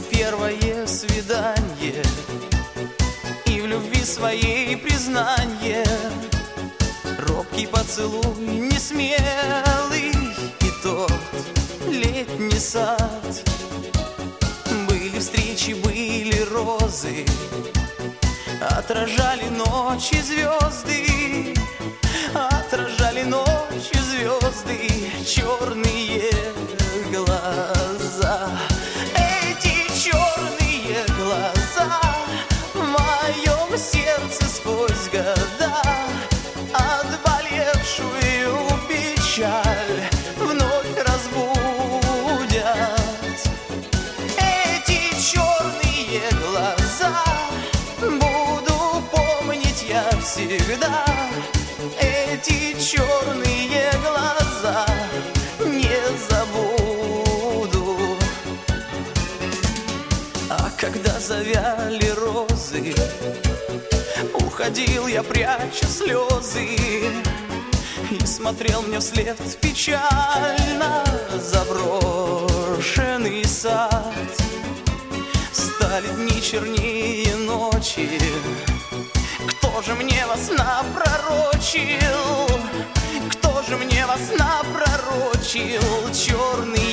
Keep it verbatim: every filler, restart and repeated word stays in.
первое свидание и в любви своей признание. Робкий поцелуй, несмелый, и тот летний сад. Были встречи, были розы, отражали ночи звезды, отражали ночи звезды, черные глаза. Эти черные глаза в моем сердце сквозь года отболевшую печаль вновь разбудят. Эти черные глаза буду помнить я всегда. Эти черные глаза не забуду. А когда завяли розы, уходил я, пряча слезы, и смотрел мне вслед печально заброшенный сад. Стали дни чернее ночи, кто же мне вас напророчил? Кто же мне вас напророчил? Черный